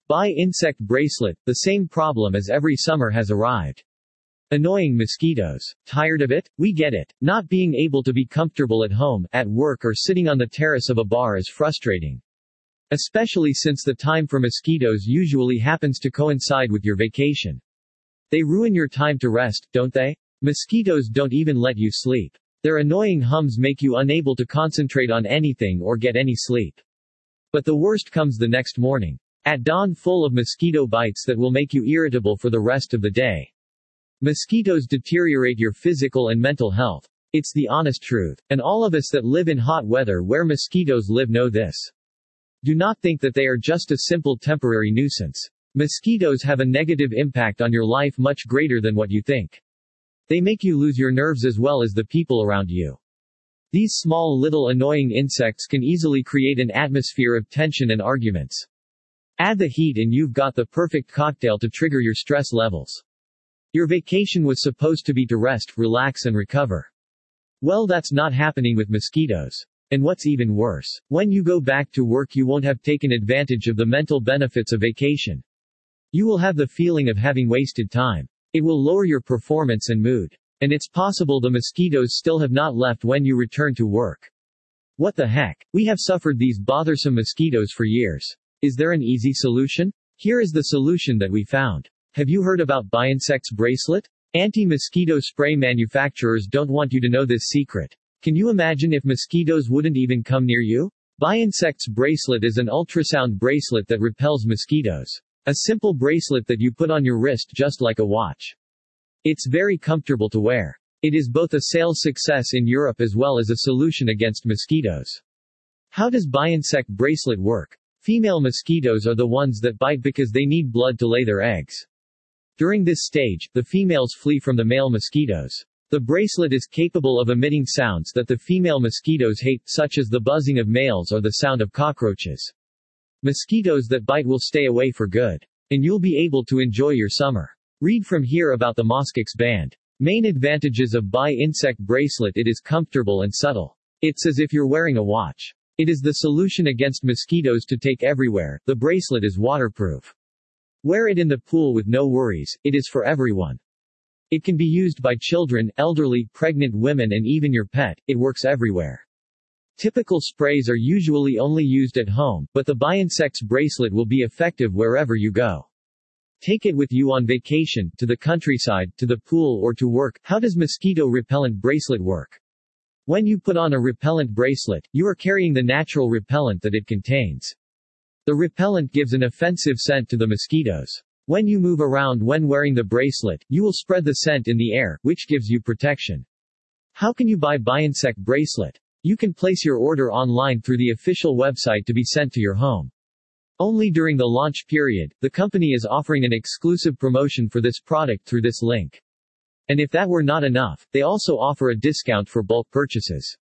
Buy insect bracelet, the same problem as every summer has arrived. Annoying mosquitoes. Tired of it? We get it. Not being able to be comfortable at home, at work or sitting on the terrace of a bar is frustrating. Especially since the time for mosquitoes usually happens to coincide with your vacation. They ruin your time to rest, don't they? Mosquitoes don't even let you sleep. Their annoying hums make you unable to concentrate on anything or get any sleep. But the worst comes the next morning. At dawn, full of mosquito bites that will make you irritable for the rest of the day. Mosquitoes deteriorate your physical and mental health. It's the honest truth. And all of us that live in hot weather where mosquitoes live know this. Do not think that they are just a simple temporary nuisance. Mosquitoes have a negative impact on your life much greater than what you think. They make you lose your nerves as well as the people around you. These small little annoying insects can easily create an atmosphere of tension and arguments. Add the heat and you've got the perfect cocktail to trigger your stress levels. Your vacation was supposed to be to rest, relax and recover. Well, that's not happening with mosquitoes. And what's even worse, when you go back to work you won't have taken advantage of the mental benefits of vacation. You will have the feeling of having wasted time. It will lower your performance and mood. And it's possible the mosquitoes still have not left when you return to work. What the heck? We have suffered these bothersome mosquitoes for years. Is there an easy solution? Here is the solution that we found. Have you heard about BuyInsects bracelet? Anti-mosquito spray manufacturers don't want you to know this secret. Can you imagine if mosquitoes wouldn't even come near you? BuyInsects bracelet is an ultrasound bracelet that repels mosquitoes. A simple bracelet that you put on your wrist just like a watch. It's very comfortable to wear. It is both a sales success in Europe as well as a solution against mosquitoes. How does BuyInsect bracelet work? Female mosquitoes are the ones that bite because they need blood to lay their eggs. During this stage, the females flee from the male mosquitoes. The bracelet is capable of emitting sounds that the female mosquitoes hate, such as the buzzing of males or the sound of cockroaches. Mosquitoes that bite will stay away for good. And you'll be able to enjoy your summer. Read from here about the Mosquix band. Main advantages of BuyInsect bracelet: it is comfortable and subtle. It's as if you're wearing a watch. It is the solution against mosquitoes to take everywhere. The bracelet is waterproof. Wear it in the pool with no worries, it is for everyone. It can be used by children, elderly, pregnant women and even your pet. It works everywhere. Typical sprays are usually only used at home, but the BuyInsects bracelet will be effective wherever you go. Take it with you on vacation, to the countryside, to the pool or to work. How does mosquito repellent bracelet work? When you put on a repellent bracelet, you are carrying the natural repellent that it contains. The repellent gives an offensive scent to the mosquitoes. When you move around when wearing the bracelet, you will spread the scent in the air, which gives you protection. How can you buy BuyInsect bracelet? You can place your order online through the official website to be sent to your home. Only during the launch period, the company is offering an exclusive promotion for this product through this link. And if that were not enough, they also offer a discount for bulk purchases.